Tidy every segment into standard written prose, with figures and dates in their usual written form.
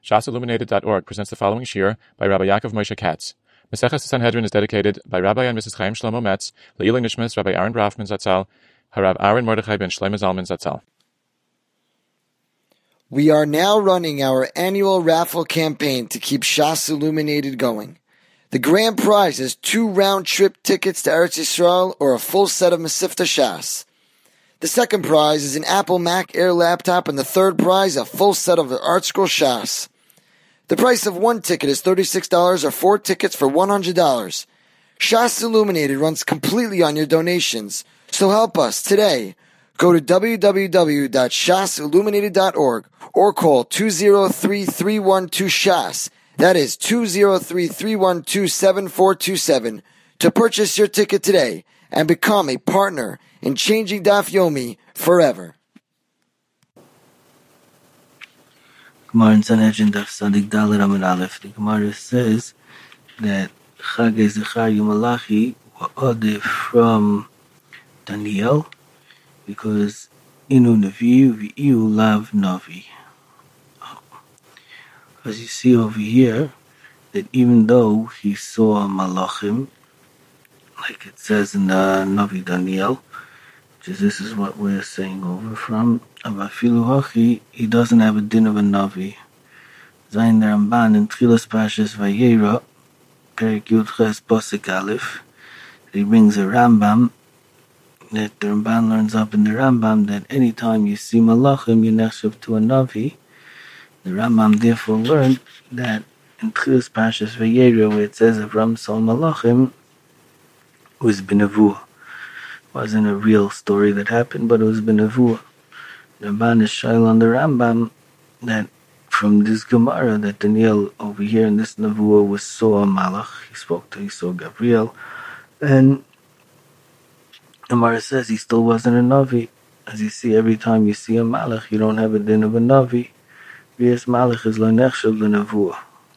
ShasIlluminated.org presents the following shir by Rabbi Yaakov Moshe Katz. Maseches Sanhedrin is dedicated by Rabbi and Mrs. Chaim Shlomo Metz, Le'ilui Nishmas Rabbi Aaron Brafman Zatzal, Harav Aaron Mordechai ben Shlomo Zalman Zatzal. We are now running our annual raffle campaign to keep Shas Illuminated going. The grand prize is 2 round-trip tickets to Eretz Yisrael or a full set of Mesivta Shas. The second prize is an Apple Mac Air laptop, and the third prize a full set of the ArtScroll Shas. The price of one ticket is $36 or 4 tickets for $100. Shas Illuminated runs completely on your donations, so help us today. Go to www.shasilluminated.org or call 203-312-SHAS. That is 203-312-7427 to purchase your ticket today and become a partner in changing Daf Yomi forever. Gemara in Sanhedrin Daf Sadik Dalet Amud Aleph. The Gemara says that Chagei Zechariah Malachi were ordered from Daniel because Inu Navi V'iu Lav Navi. As you see over here, that even though he saw Malachim, like it says in the Navi Daniel, which is this is what we're saying over from Abafilu Hachi, he doesn't have a din of a Navi. Zayin the Ramban in Tchilas Parshas Vayera, Perek Yud Ches Posek Aleph, he brings a Rambam, that the Ramban learns up in the Rambam that anytime you see Malachim, you nechshav to a Navi. The Rambam therefore learned that in Tchilas Parshas Vayera, where it says Avram saw Malachim, was B'nevuah. It wasn't a real story that happened, but it was B'nevuah. The Ramban is shail on the Rambam that from this Gemara that Daniel over here in this Nevuah was saw a Malach. He saw Gabriel, and Gemara says he still wasn't a Navi. As you see, every time you see a Malach, you don't have a din of a Navi. Yes, Malach is lo nechshav l'Nevuah.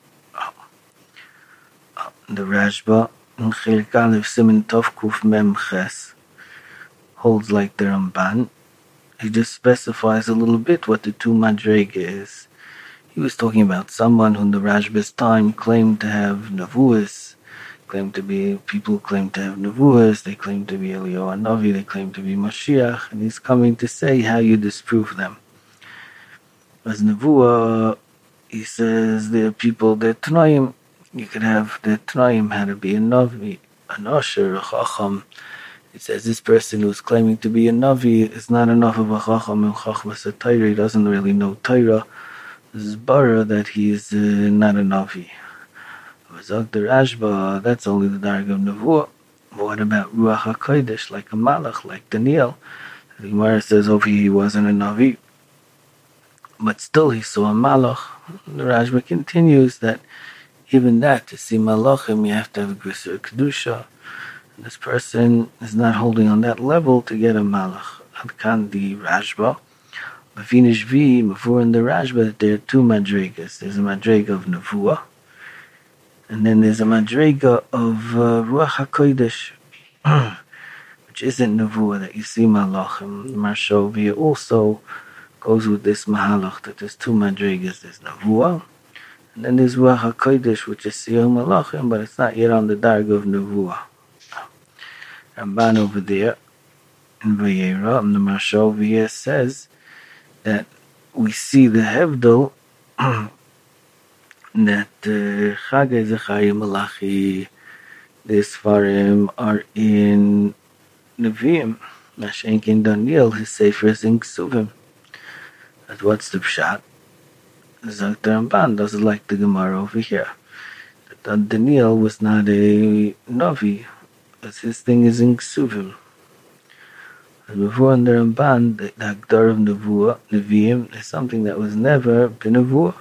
The Rashba in Chelik Aleph Siman Tov Kuf Mem Ches holds like the Ramban. He just specifies a little bit what the 2 Madrega is. He was talking about someone who in the Rashba's time claimed to have Nevuahs, people claim to have Nevuahs, they claim to be Eliyahu Navi, they claim to be Mashiach, and he's coming to say how you disprove them. As Nevuah, he says there are people, they're Tanaim, you could have the Tanaim had to be a Navi, an Asher, a Chacham. It says this person who's claiming to be a Navi is not enough of a Chacham and Chachmas a Torah, he doesn't really know Torah. This is bara that he is not a Navi. Zog the Rashba, that's only the Darg of Nevuah. But what about Ruach HaKodesh, like a Malach, like Daniel? The Gemara says over here he wasn't a Navi, but still he saw a Malach. The Rashba continues that even that, to see Malachim, you have to have a Grisur Kedusha. This person is not holding on that level to get a Malach. Adkan the Rashba. Mavinish V, Mavur and the Rashba, that there are 2 Madregas. There's a Madrega of Nevuah, and then there's a Madrega of Ruach HaKodesh, which isn't Nevuah, that you see Malachim. Marshovia also goes with this Mahalach, that there's 2 Madregas. There's Nevuah, and then there's Ruach HaKodesh, which is Siyah Malachim, but it's not yet on the Darg of Nevuah. Ramban over there in Vayera, and the Marshovia says that we see the Hevdel that Chagei Zechariah Malachi, the Sfarim are in Nevi'im. Mashenk in Daniel, his Sefer is in Ksuvim. But what's the Pshat? Zog the Ramban doesn't like the Gemara over here. That Daniel was not a Navi, as his thing is in Ksuvim. And before in the Ramban, the Hagdar of Nevuah, Nevi'im, is something that was never been Nevuah.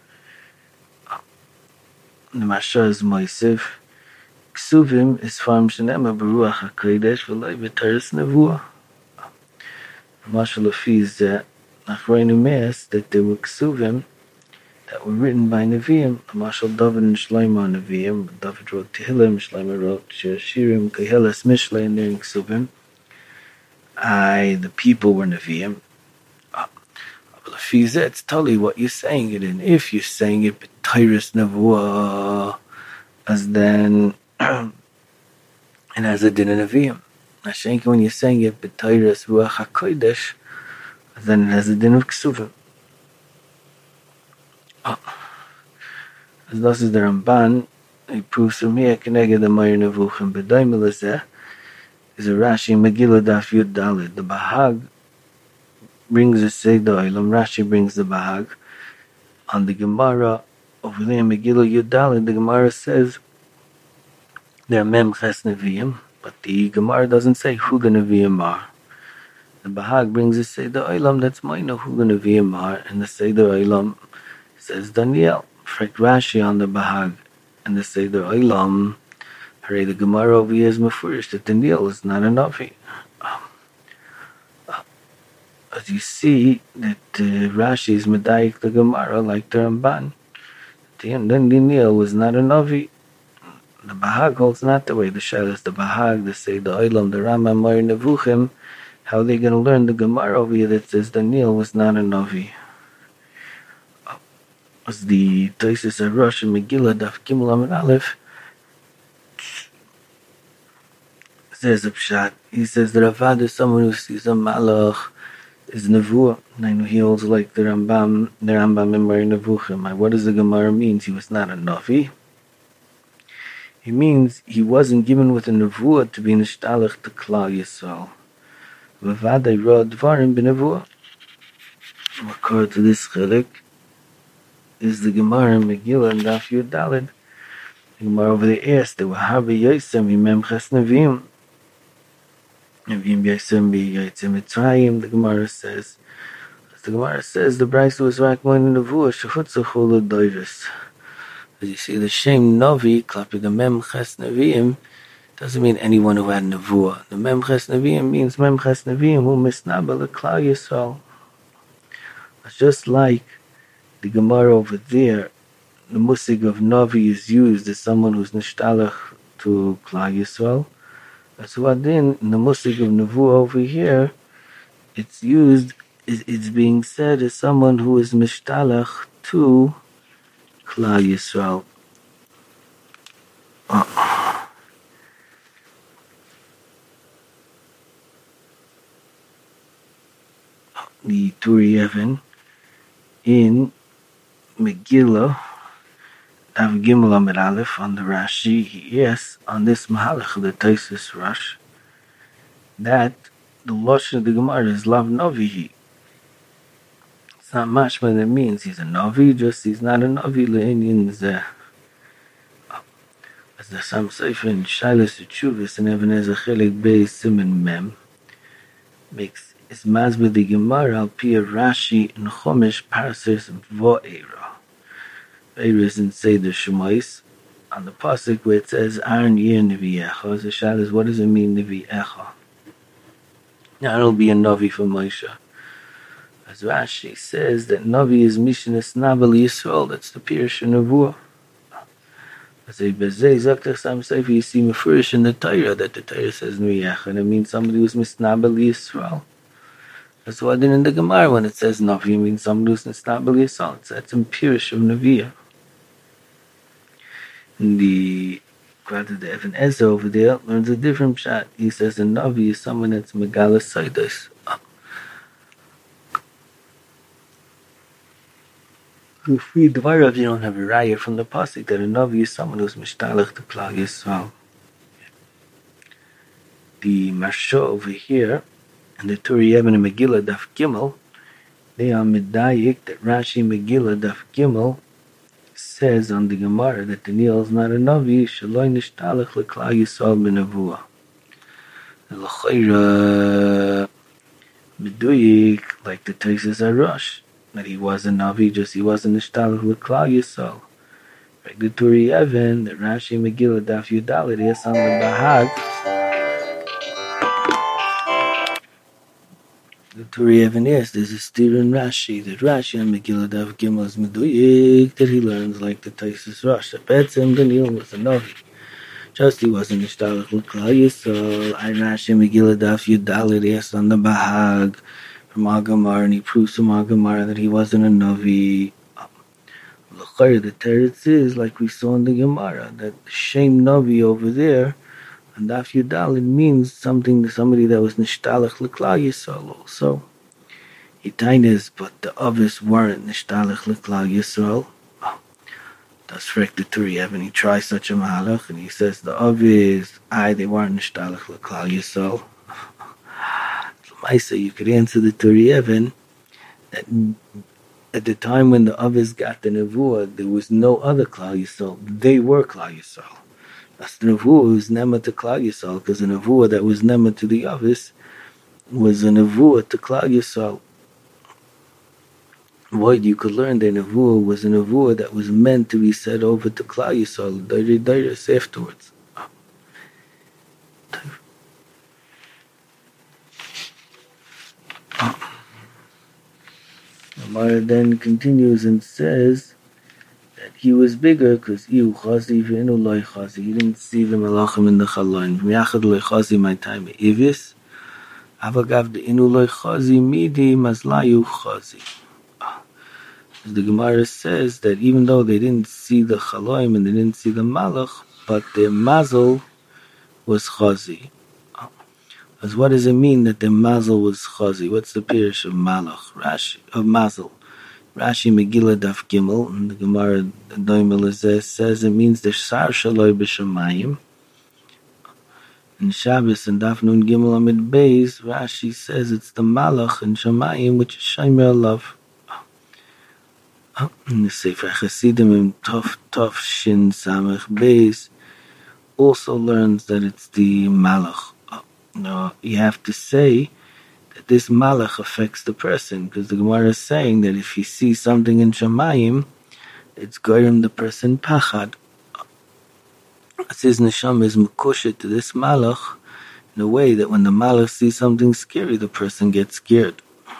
The Mashar is Moisef. Ksuvim is Farm Shenema Beruach HaKodesh V'loi B'Teres Nevuah. The Mashal Lafi is that Nachreinu Me'as, that there were Ksuvim that were written by Nevi'im. The Mashal David and Shlomo Nevi'im. David wrote Tehillim, Shlomo wrote Shirim, Kehelas, Mishlei, and they're in Ksuvim. The people were Nevi'im. Lefiza, it's totally what you're saying it in. If you're saying it b'teiris nevuah, as then it has a din in Nevi'im. Hashenka, when you're saying it b'teiris ruach hakodesh, then it has a din of ksuvim. As this is the Ramban, he proves from here, Keneged the Meir Nevuchim B'daimel Lezeh, is a Rashi Megillah Daf Yud Daled. The Bahag brings the Seder Olam, Rashi brings the Bahag. On the Gemara, over there in Megillah Yud Daled, the Gemara says, there are Mem Ches Nevi'im, but the Gemara doesn't say who the Nevi'im are. The Bahag brings the Seder Olam, that's Meina who the Nevi'im are, and the Seder Olam says Daniel. Frek Rashi on the Bahag and the Seder Olam, hooray, the Gemara over here is mefurish that Daniel is not a Navi. As you see that Rashi is medayik the Gemara like the Ramban. Then Daniel was not a Navi. The Bahag holds not the way. The Shailas, the Bahag, the Seder Olam, the Rambam, Meir Nevuchim, how are they going to learn the Gemara over here that says Daniel was not a Navi? As the Taisus Arosh and Megillah Daf Gimel Amud Aleph says a pshat. He says that Ravad is someone who sees a malach is nevuah. And I know he holds like the Rambam in Meir Nevuchim. What does the Gemara mean? He was not a navi. He means he wasn't given with a nevuah to be nishtalach to Klal Yisrael. Ravad I wrote dvarim b'nevuah. According to this chilek, is the Gemara in Megillah and Daf Yud Daled. The Gemara over there asked, "The Wahabi Yosem Yimem Ches Nevi'im, Nevi'im Yosem B'Yotzei Mitzrayim." The Gemara says, the Brisa was rakmon in the Nevuah Shechutzachu L'Doiris. As you see, the Shem Novi Klapi the Mem Ches Nevi'im doesn't mean anyone who had Nevuah. The Mem Ches Nevi'im means Mem Ches Nevi'im who misnabel L'Klal Yisrael. It's just like the Gemara over there, the musig of Navi is used as someone who's nishtalach to Klal Yisrael. That's what then in the musig of Nevuah over here, it's used, it's being said as someone who is nishtalach to Klal Yisrael. The Turi Even in Megillah, Daf Gimel Amud Aleph on the Rashi, yes, on this Mahalach, the Taisus Rosh, that the Lashon of the Gemara is Lav Navihi. It's not mashma that means he's a Navi, just he's not a Navi Le'inyan Zeh. As the Sam Sefer in Shailas Teshuvos and Even Ezer Chelik Beis Siman Mem makes is mazbe the Gemara al pi Rashi in Chumash Parses V'Eira. Eira is in Seder Shemais on the pasuk where it says Aaron Yir Nevi'echa. The shal is, what does it mean Nevi'echa? Now it'll be a Navi for Moshe. As Rashi says that Navi is Mishnah Navel Yisrael. That's the Pirush Nevuah. As a Bezei Zakter Sam Sefer, you see Mefurish in the Torah that the Torah says Nevi'echa, and it means somebody who's Misnabel Yisrael. That's why then in the Gemara when it says Navi, it means somebody who's Misnabel Yisrael. That's in Pirush of Nevi'ah. In the Even Ezer over there learns a different shot. He says a Navi is someone that's Megala Saidos. If we Dvarav, you don't have a raya from the pasuk that a Navi is someone who's Mishtalach to Klal Yisrael. The Marsha over here and the Turi Even and Megillah Daf Gimel, they are medayik that Rashi Megillah Daf Gimel says on the Gemara that Daniel is not a Navi, Shaloi Nishtalach L'Klal Yisrael B'Nevuah. L'chayra meduyik, like the Taisus Arosh, that he was a Navi, just he wasn't Nishtalach L'Klal Yisrael. Like the Turi Even, that Rashi Megillah Daf Yudalid is on the Bahag. The Turi Even is, there's a steer in Rashi, that Rashi on Megillah Daf Gimel is meduyik, that he learns like the Taisus Rosh, that Betzim Daniel was a Navi. Just he wasn't Nishtalach L'Klal Yisrael. I Rashi Megillah Daf Yudalid is on the Bahag. from Agamar, and he proves from Agamar that he wasn't a Navi. The teretz is, like we saw in the Gemara, that the Shem Navi over there, and Daf Yudal, it means somebody that was Nishtalach L'Klal Yisrael also. Itainis, but the others weren't Nishtalach L'Klal Yisrael. That's correct, the Turi Even. He tries such a mahalach, and he says the others, they weren't Nishtalach L'Klal Yisrael. So you could answer the Turi Even that at the time when the others got the Nevuah, there was no other Klal Yisrael. They were Klal Yisrael. That's the Nevuah was Nema to Klal Yisrael, because the Nevuah that was Nema to the others was a Nevuah to Klal Yisrael. Void, you could learn that Nevuah was a Nevuah that was meant to be said over to Klal Yisrael, Dairis afterwards. Amar then continues and says that he was bigger because Iu Chazi v'inu loy Chazi. He didn't see the Malachim in the Chaloin. V'yachad loy Chazi my time Ivis. Avagav the inu loy Chazi midi mazlayu Chazi. The Gemara says that even though they didn't see the Chaloim and they didn't see the Malach, but their Mazel was Chazi. As what does it mean that their Mazel was Chazi? What's the pirish of Malach? Rashi, of Mazel. Rashi Megillah Daf Gimel, and the Gemara Doimel says it means the Shar Shaloi B'Shamayim. In Shabbos and Daf Nun Gimel Amid Beis, Rashi says it's the Malach in Shamayim, which is Shomer Love. In the Sefer Chasidim in Tov Shin Samech Beis also learns that it's the Malach. No, you have to say that this Malach affects the person, because the Gemara is saying that if you see something in Shamayim, it's goyim the person pachad. As his neshama is mekushet to this Malach in a way that when the Malach sees something scary, the person gets scared.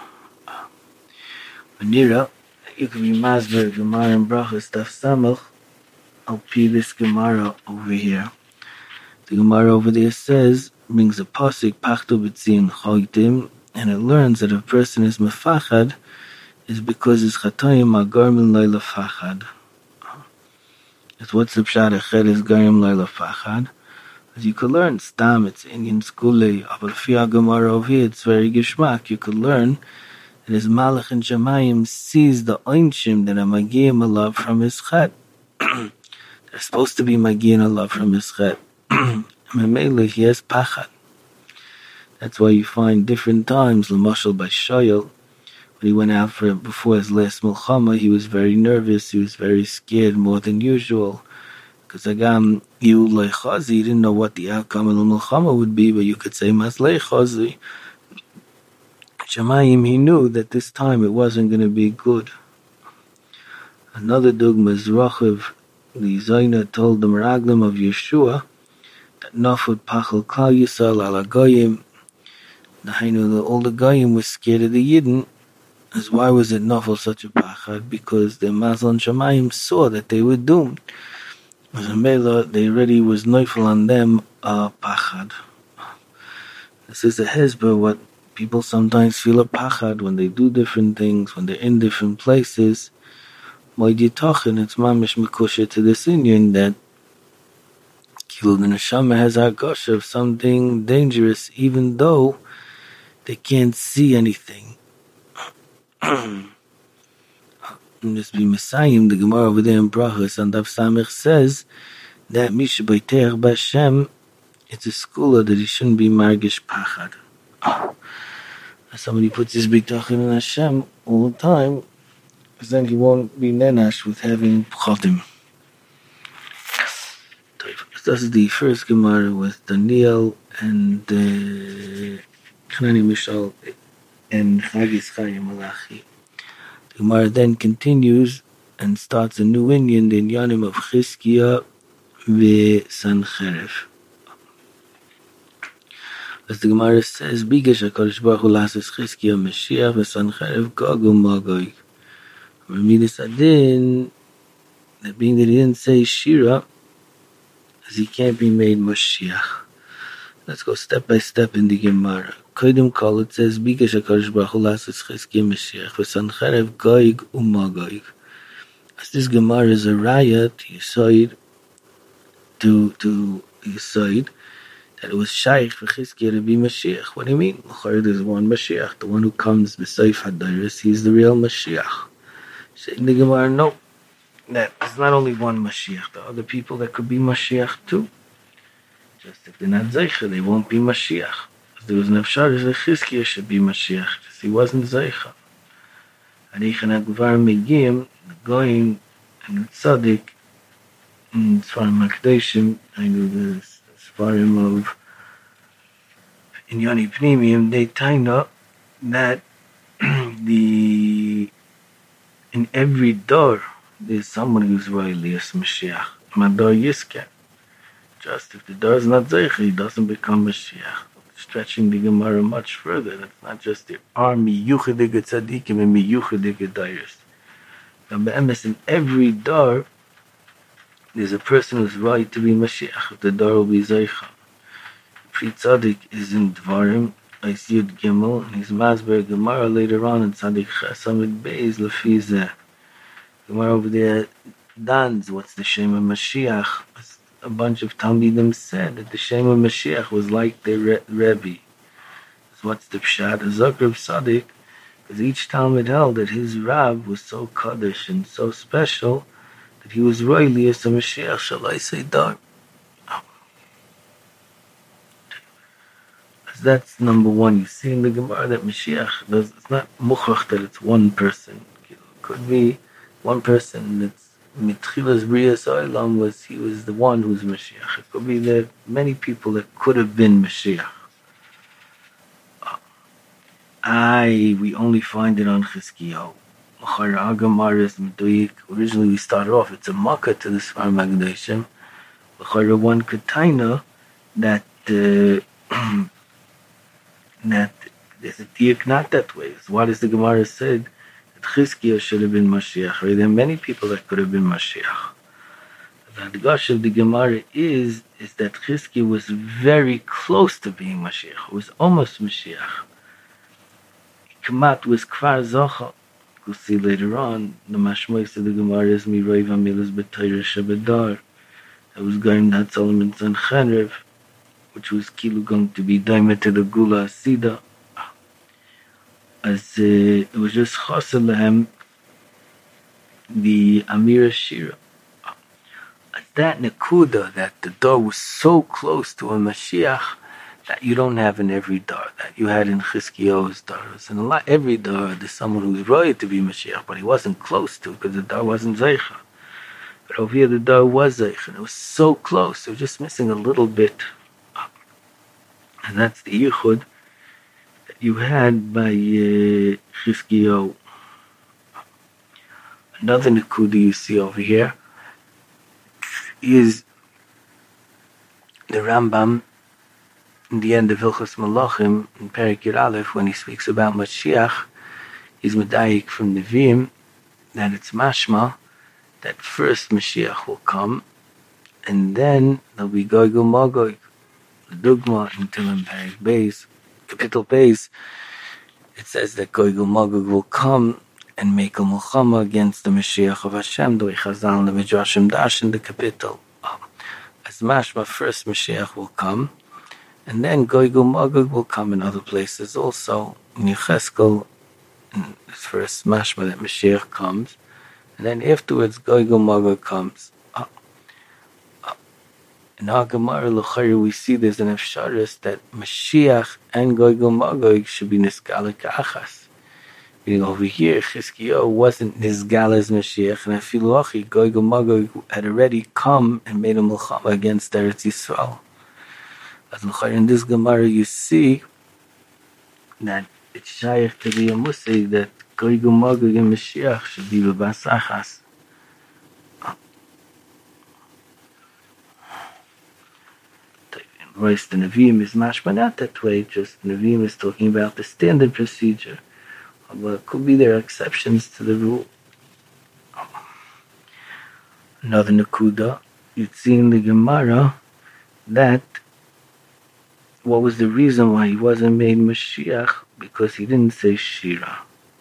Manira, you can be Masber, Gemara and Brachas, Daf Samach. I'll pee this Gemara over here. The Gemara over there says, brings a pasuk, Pachto B'tzin Choitim, and it learns that if a person is mefachad, is because his chatoyim are garmin loy lefachad. It's what's the pshat eched is garmin loy lefachad. As you could learn, stam, it's Indian skule, but if you Gemara over here, it's very gishmak. You could learn that his malach in Shemayim sees the oinshim that are magiyim a love from his chet. They're supposed to be magiyim a love from his chet. Memele, he has pachad. That's why you find different times, l'mashal by Shoyal, when he went out before his last milchama, he was very nervous, he was very scared more than usual. Because agam you leichazi, he didn't know what the outcome of the milchama would be, but you could say mas leichazi. Shemayim, he knew that this time it wasn't going to be good. Another dogma is Rachiv, the Zaina told the Meraglim of Yeshua, Nafud Pachal Klal Yisrael ala Goyim. All the Goyim were scared of the Yidden. As why was it Nafal such a Pachad? Because the Mazal and Shamayim saw that they were doomed. As a Mela, they already was Neufel on them Pachad. This is a Hezbollah, what people sometimes feel a Pachad when they do different things, when they're in different places. Moed Yitachin, it's Mamish Mekusha to this Indian that the neshama has hargasha of something dangerous, even though they can't see anything. Just be Messiah. The Gemara over there in Brachas and Daf Samech says that Misha B'Teich B'Shem, it's a school that he shouldn't be margish pachad. Somebody puts his bitachon in Hashem all the time, because then he won't be nenash with having chotim. This is the first Gemara with Daniel and Hanani Mishal and Chagis Chayim Malachi. The Gemara then continues and starts a new Indian, the Inyanim of Chizkiah v'Sancheref. As the Gemara says, Bigesh HaKadosh Baruch Hu Lasis Chizkiah Mashiach v'Sancheref Gog u'Magog. Ramidus Adin, that being that he didn't say Shira, as he can't be made Mashiach. Let's go step by step in the Gemara. Kodim Kol, it says, Bikesh HaKadosh Baruch Hu Lasos Chizkiah Mashiach, V'Sancherev Goig U'Magoig. As this Gemara is a raya to Yisoid, that it was Shaykh for Chizkiah to be Mashiach. What do you mean? There's one Mashiach, the one who comes B'Seif HaDairis, he's the real Mashiach. Saying the Gemara, no, that there's not only one Mashiach, there are other people that could be Mashiach too. Just if they're not Zeicha, they won't be Mashiach. Because there was an Efshar that Chizkiah should be Mashiach, just he wasn't Zeicha. Arichan HaGvar Megim, the Goyim and the Tzaddik, in Sfarim HaKadoshim, I know the Sfarim of Inyani Pnimiyim, they taina that in every door there's someone who's royally as Mashiach. Mador Yisken. Just if the door is not Zeicha, he doesn't become Mashiach. Stretching the Gemara much further, that's not just the army Yuchadige Tzadikim and Miyuchadige Dairis. In every door there's a person who's right to be Mashiach. The door will be Zeicha. Pri Tzaddik is in Dvarim, Eis Yud Gimel, and he's Masber Gemara later on in Tzaddik Chesamid Beis Lefizeh. Gemara over there dons what's the Shem of Mashiach. A bunch of Talmidim said that the Shem of Mashiach was like their Rebbe. So what's the Pshat? A Zakr of Tzaddik, because each Talmid held that his Rab was so Kaddish and so special that he was royally as a Mashiach. Shall I say Dar? That's number one. You see in the Gemara that Mashiach, it's not muchach that it's one person. It could be one person that's Mitchilas Brias Olam he was the one who's Mashiach. It could be that many people that could have been Mashiach. We only find it on Chizkiyahu. Originally we started off, it's a makkah to the Sfarim HaKadoshim. One could taina that that there's a diak not that way. So what is the Gemara said? That Chizkiah should have been Mashiach. Right? There are many people that could have been Mashiach. The Hadgash of the Gemara is that Chizkiah was very close to being Mashiach. It was almost Mashiach. Kamat was Kvar Zocha. We'll see later on, the Mashmois of the Gemara is Miroi Vamilas B'Torah Shebedar. That was going that Solomon's son Chenrev, which was Kilu going to be Daima to the Gula Asida. As it was just Chosel Lehem, the Amira Shira. At that Nakuda, that the door was so close to a Mashiach that you don't have in every door, that you had in Chizkiyahu's doors. And every door, there's someone who's royal to be Mashiach, but he wasn't close to, because the door wasn't Zeicha. But over here, the door was Zeicha, and it was so close, it was just missing a little bit. And that's the Yichud that you had by Chizkiyahu. Another Nakuda you see over here is the Rambam in the end of Hilchos Malachim in Perek Yud Aleph, when he speaks about Mashiach, he's medayik from Nevi'im that it's mashma that first Mashiach will come, and then there'll be Gog Magog. The Dugma in Tilim Perek Beis, Capital Beis, it says that Gog Magog will come and make a Mulchama against the Mashiach of Hashem, the way Chazal and the Midrashim dash in the capital. As mashma, first Mashiach will come, and then Gog Magog will come in other places also. In Yecheskel, it's first mashma that Mashiach comes, and then afterwards Gog Magog comes. In our Gemara L'chayr, we see there's an efsharis that Mashiach and Gog Magog should be nisgala ka'achas. Meaning over here, Chizkiyahu wasn't nisgala as Mashiach, and Afilu Gog Magog had already come and made a milchama against Eretz Yisrael. As L'chayr, in this Gemara you see that it's shaykh to be a musay that Gog Magog and Mashiach should be b'bas achas. Royce, the Nevi'im is mashma not that way, just the Nevi'im is talking about the standard procedure. But could be there are exceptions to the rule. Another Nakuda, you'd see in the Gemara that what was the reason why he wasn't made Mashiach? Because he didn't say Shira.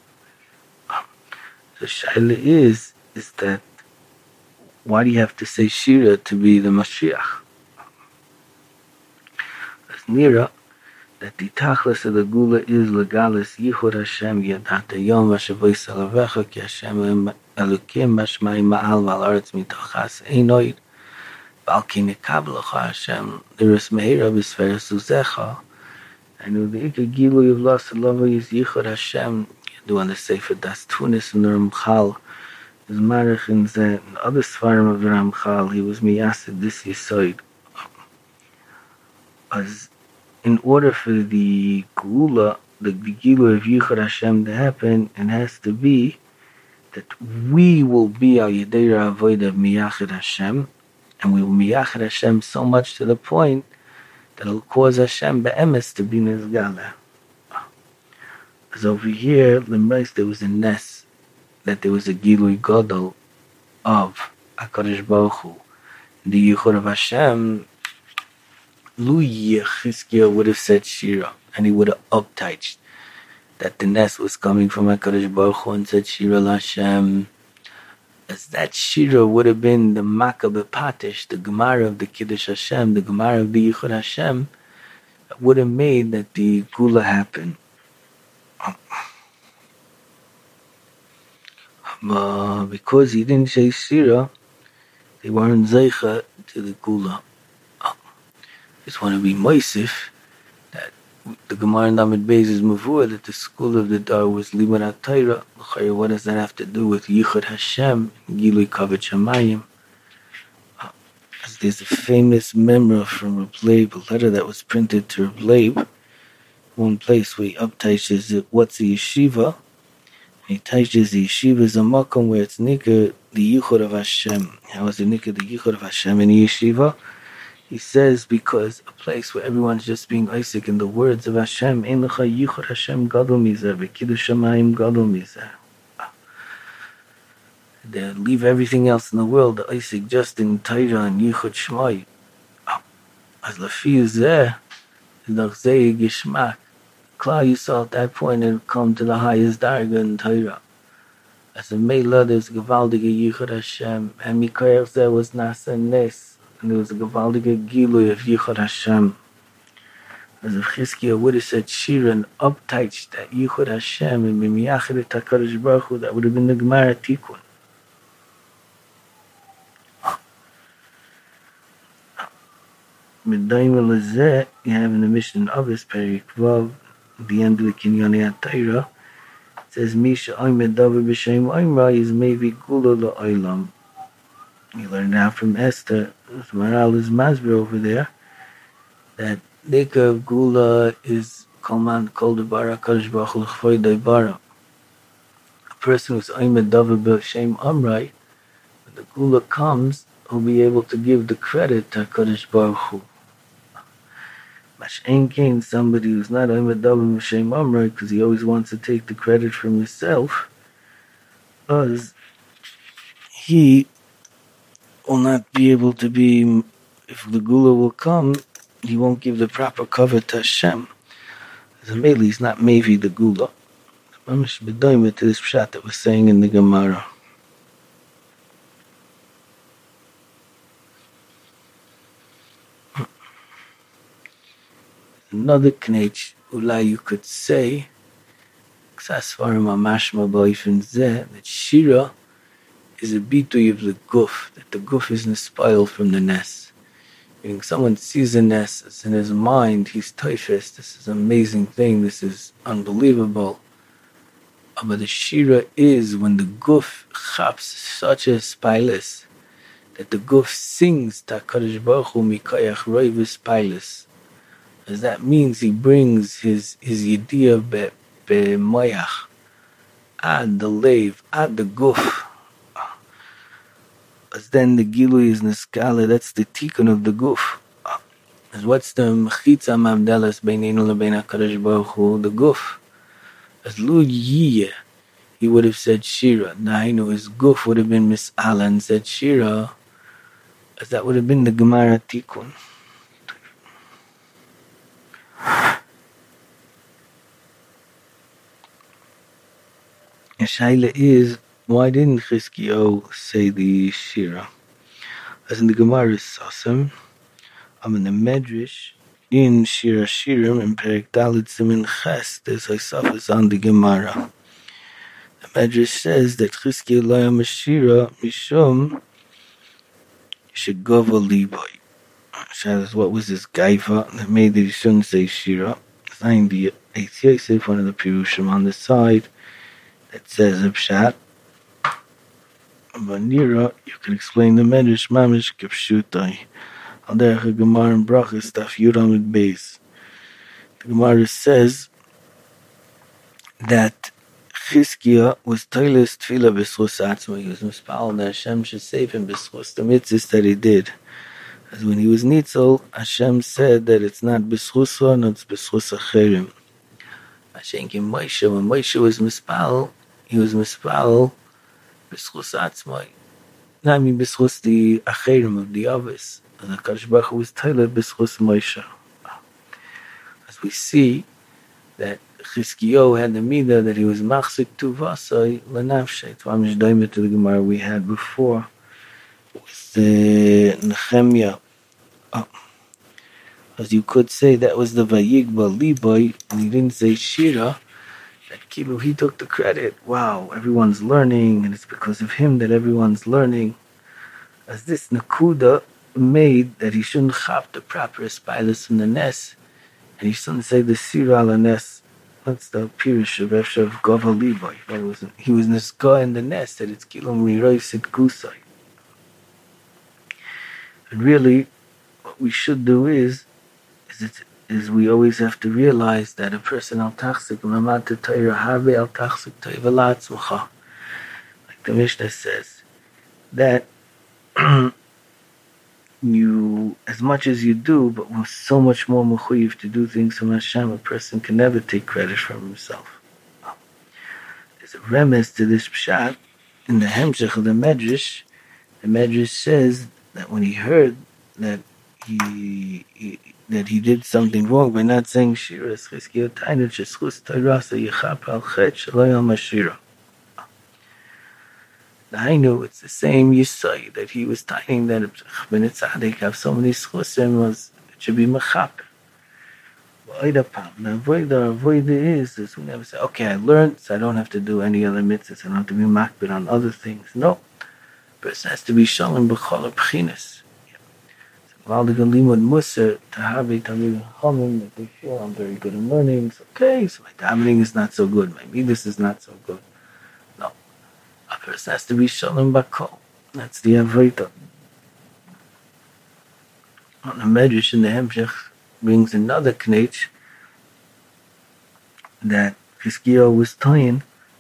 The shaila is that why do you have to say Shira to be the Mashiach? It's nira that the tachlis of the gula is legalis yichud Hashem yadat yom v'shavoi salavecha ki Hashem elukim mashmai ma'al v'al mitochas einoid v'al ki nekablecha Hashem liris meira b'sferes uzecha. And the ikar gilu of lost love is yichud Hashem. You do on the Sefer Das Tunis and the Ramchal is marich in the other svarim of the Ramchal. He was miyasid this yisoid. As in order for the Geula, the Gila of Yichud Hashem to happen, it has to be that we will be al Yedera Avodah Miyachid Hashem, and we will Miyachid Hashem so much to the point that it'll cause Hashem be'emes to be Nizgala. As over here, Limrais, there was a ness, that there was a Gilui Godel of HaKadosh Baruch Hu. The Yichud of Hashem, Lui Chizkiah would have said Shira, and he would have uptouched that the nest was coming from HaKadosh Baruch Hu and said Shira L'Hashem. As that Shira would have been the Makkah B'Patish, the Gemara of the Kiddush Hashem, the Gemara of the Yichud Hashem, that would have made that the Gula happen. But because he didn't say Shira, they weren't Zeicha to the Gula. Just want to be moisif that the Gemara in Lamed Beis is mavur that the school of the Dar was Limud HaTorah. What does that have to do with Yichud Hashem, Gilui Kavod Shamayim? There's a famous memory from Reb Leib, a letter that was printed to Reb Leib, one place where he uptaches it, what's a yeshiva? And he touches the yeshiva is a makom where it's nikah the Yichud of Hashem. How is the nikah the Yichud of Hashem in the yeshiva? He says, because a place where everyone's just being Isaac in the words of Hashem, Ein lecha yichud Hashem gadol mizeh, v'kiddush shamayim gadol mizeh. They leave everything else in the world, the Isaac just in Torah and Yichud Shmai. As lafi zeh, l'ch zeh gishmak. Klal Yisrael at that point had come to the highest darga in Torah. As a Meila, there's Gavaldige Yichud Hashem, and Mikoyach zeh was Nasa Nes. And there was a Gavaldige Gilui of Yichud Hashem. As if Chizkiah would have said Shira and uptouched that Yichud Hashem and B'miyachid et HaKadosh Baruch Hu, that would have been the Gemara Tikkun. Midayim Elazeh, you have in the mission of this Perik Vav, the end of the Kinyani HaTorah, it says, Misha Oymed Davar B'Shem Oymra is maybe Gula La'olam. You learn now from Esther, Maral is Masber over there, that Deka of Gula is Kolman Kol Debara Kadosh Baruch Hu L'chvoy Debara. A person who's Oymed Davar B'Shem Omrai, when the Gula comes, will be able to give the credit to Kadosh Baruch Hu. Mashen Kain, somebody who's not Oymed Davar B'Shem Omrai, because he always wants to take the credit from himself, because he will not be able to be, if the Gula will come, he won't give the proper cover to Hashem. As a Mele, he's not Mevi the Gula. Mamish B'doimah to this pshat that we're saying in the Gemara. Another knech, Ulai you could say, Ksasvarim Amashma Ba'ifin Zeh, that Shira is a bitui of the guf, that the guf is inspired from the nest. Meaning someone sees a nest, it's in his mind, he's teifes, this is an amazing thing, this is unbelievable. But the shira is when the guf chaps such a spilus, that the guf sings HaKadosh Baruch Hu mikayach roi v'spilus. As that means he brings his yediyah be'moyach, ad the leiv, ad the guf. As then the Gilui is Neskala, that's the Tikkun of the Guf. As what's the Mechitza Mavdelas Beinenu Lebein HaKadosh Baruch Hu, the Guf. As Lu Yiyeh, he would have said Shira. Nainu, his Guf would have been Mis'ala and said Shira, as that would have been the Gemara Tikkun. The shaila is, why didn't Chizkiyahu say the Shira? As in the Gemara Sassim, in the Medrash, in Shira Shirim, in Perek Dalet Simin Ches, there's Isafas on the Gemara. The Medrash says that Chizkiyahu lo yam Shira mishum shegova liboy. Shadows, what was this gaiva that made that he shouldn't say Shira? Saying the Eitz Yosef, one of the Pirushim on the side, that says Pshat. But Nira, you can explain the Medrash Mamish Kepshutai. Al derech Gemara and Brachas Daf Yud Amud Beis. The Gemara says that Chizkiyahu was toiles tefillah b'schus atzmo. He was mispal that Hashem should save him b'schus the mitzvahs that he did. As when he was nitzel, Hashem said that it's not b'schusah, no, it's b'schus acherim. Hashenkim Moshe, when Moshe was mispal, he was mispal b'schus atzmo. I mean b'schus the acherim of the others. And the Kadosh Baruch Hu was toilet b'schus Moshe. As we see that Chizkiyahu had the midah that he was machzik tuvasai lenafshay. It's mamish doimet to the Gemara we had before with Nehemiah. As you could say, that was the Vayigba Liboy, and he didn't say Shira. That Kibu, he took the credit. Wow, everyone's learning, and it's because of him that everyone's learning. As this Nakuda made that he shouldn't chop the proper Aspilas from the Nes, and he shouldn't say the Sira ala Nes. That's the Pirush of Efshav Gova Liboy. He was Nesga in the Nes, that it's Kilom Riroy Sit Gusai. And really, what we should do is we always have to realize that a person al tachzik mamad t'Torah harbe al tachzik toiva la'atzmacha. Like the Mishnah says, that you, as much as you do, but with so much more mechuyev to do things from Hashem, a person can never take credit from himself. There's a remez to this pshat in the Hemshech of the Medrash. The Medrash says that when he heard that he did something wrong by not saying Shira, Chizkiyahu tained sheschus Torasa yichap al chet shelo yom Shira. I knew it's the same Yisai that he was tying that Ben Tzaddik have so many schusim was it should be mechap. The avoida is we never say, okay, I learned, so I don't have to do any other mitzvahs, I don't have to be makbid on other things. No. Person has to be shalom b'chol b'chinas. While the limud muser to have a tamid chomim that they feel I'm very good in learning. It's okay, so my davening is not so good, my midas is not so good. No, a person has to be shalom b'kol. That's the avodah. On the Medrash in the Hemshech brings another knetch that Chizkiyahu was tying.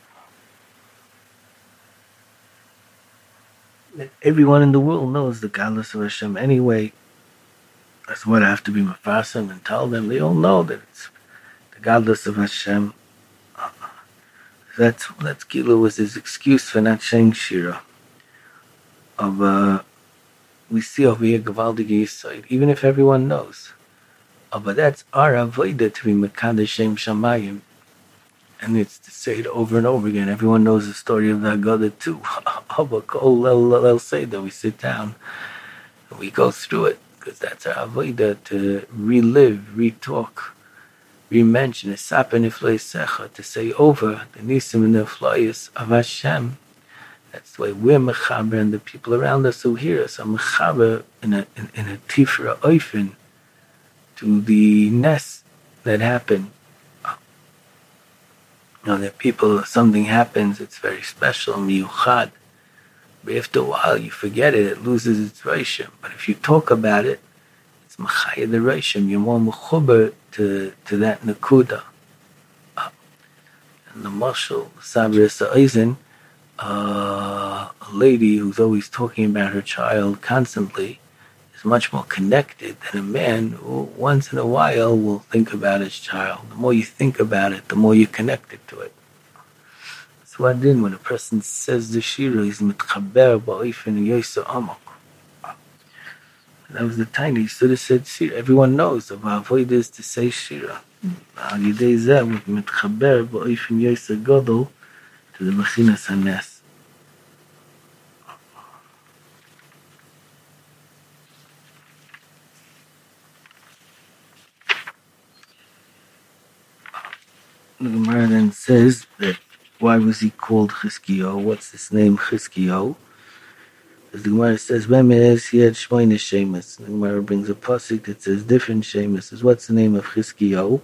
That everyone in the world knows the godless of Hashem anyway. That's what I have to be mafasim and tell them. They all know that it's the godless of Hashem. That's Gila was his excuse for not saying Shira. We see over here Gavaldig Yisrael, even if everyone knows. But that's our avodah to be Mekadesh Shem Shamayim. And it's to say it over and over again. Everyone knows the story of the Haggadah too. They'll say that we sit down and we go through it. Because that's our avodah, to relive, re-talk, re-mention, to say over the nisim and the flyas of Hashem. That's the way we're mechaber, and the people around us who hear us are mechaber in a tifra oifen to the nes that happened. Now that people, something happens, it's very special, miyuchad. But after a while, you forget it, it loses its reishim. But if you talk about it, it's machaya the reishim. You're more mechuber to that nakuda. And the mashal, Sabra Sa'izin, a lady who's always talking about her child constantly is much more connected than a man who once in a while will think about his child. The more you think about it, the more you're connected to it. That's what I did when a person says the Shira, he's mitchaber ba'ifin yoysa amok. That was the time he should have said Shira. Everyone knows about avoid is to say Shira. Al yidei zeh with mitchaber ba'ifin yoysa gadol to the Bechinas HaNes. The Gemara then says that why was he called Chizkiyahu? What's his name, Chizkiyahu? As the Gemara says, Bemes, he had Shmoyne Shemus. The Gemara brings a pasuk that says different Shemus. Says, what's the name of Chizkiyahu?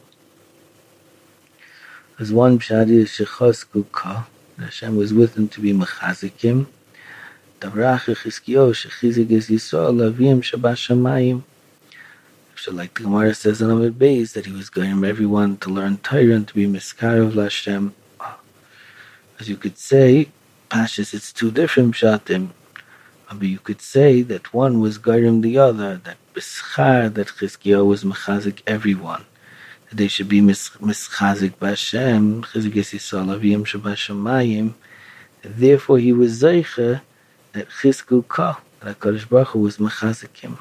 As one pshat is Shechazku Ka. Hashem was with him to be Mechazikim. Davracha Chizkiyahu Shechizik is Yisrael Avim Shabashamayim. So like the Gemara says in Amid Beis, that he was going everyone to learn Torah and to be Miskarav Lashem. As you could say, Pashas, it's two different pshatim. But you could say that one was guiding the other, that B'schar, that Chizkiyahu was Mechazik everyone. That they should be Mischazik B'Hashem, Chizik es Yisrael Avim Shabashamayim. Therefore he was Zeicha, that Chizku Ka, that HaKadosh Baruch Hu was Mechazik him.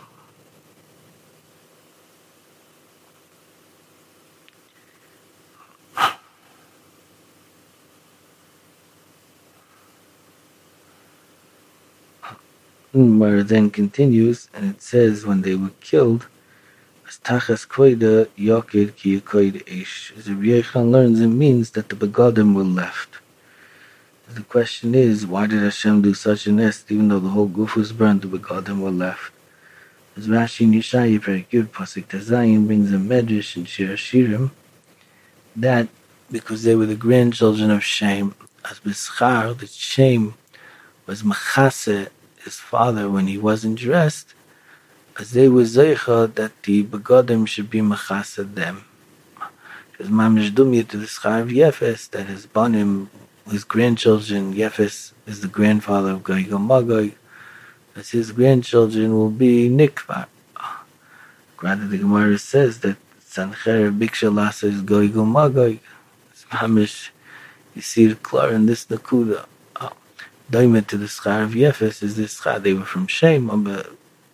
Gemara then continues, and it says when they were killed, as Tachas Koida Yokid Ki Koida Ish. As Rabbi Yechon learns, it means that the begadim were left. The question is, why did Hashem do such a nest, even though the whole goof was burned, the begadim were left? As Rashi in Yeshaya, very good, Pasuk Tazayim brings a medrash in Shir Hashirim, that because they were the grandchildren of Shem, as B'schar, that Shem was Machase, his father, when he wasn't dressed, as they were zeicha that the begadim should be machased them. Because mamish dumya to the schar of Yefes, that his banim, his grandchildren, Yefes is the grandfather of Gog and Magog, as his grandchildren will be nikvar. Rather, the Gemara says that Sancher Biksha Lasa is Gog and Magog. It's mamish, you see the clear in this nakuda. Daimah to the schar of Yefes is this schar. They were from Shem, but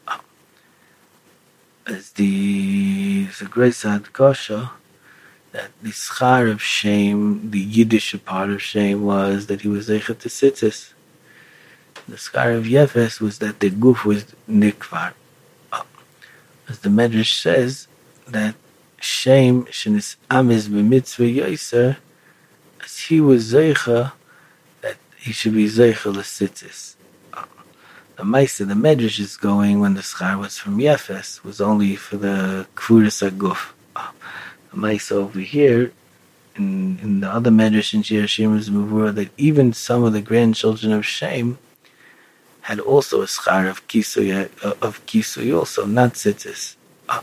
as the great Sad Kasha, that the schar of Shem, the Yiddish part of Shem, was that he was Zeichet to Tzitzis. The schar of Yefes was that the guf was nikvar. As the Medrash says, that Shem shenis amiz b'mitzvah yoser, as he was Zeicha, he should be Zeichel L'Sitzis. The Maisa, the Medrash is going when the schar was from Yefes, was only for the Kfuris HaGuf. The Maisa over here, in the other Medrash in Shir Hashirim is Mavura, that even some of the grandchildren of Shem had also a schar of Kisui also, not Tzitzis.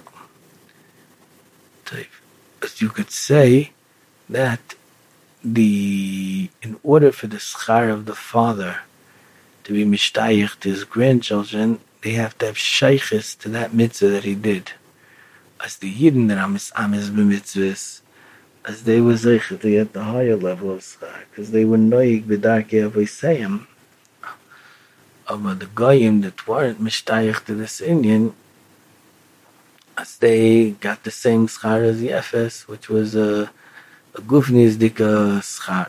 As you could say that in order for the schar of the father to be mishtayich to his grandchildren, they have to have shaykhis to that mitzvah that he did. As the Yidden that amis b'mitzvahs, as they were zeichet at the higher level of schar, because they were noyig b'darkei avoseim. But the goyim that weren't mishtayich to this Indian, as they got the same schar as Yefes, which was a gufnis dika schar.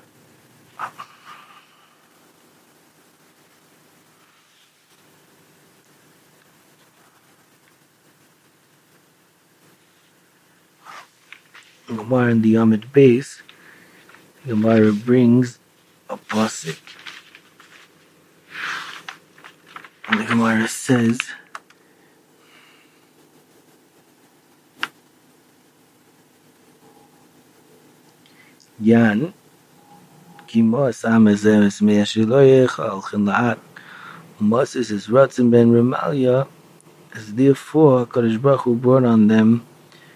Gemara in the Amid Beis, Gemara brings a pasuk. And the Gemara says, Yan Kimos Amazeres Meashiloyech Al Chinlaat Moses is Ratzin ben Remalia, as therefore Kadosh Baruch Hu brought on them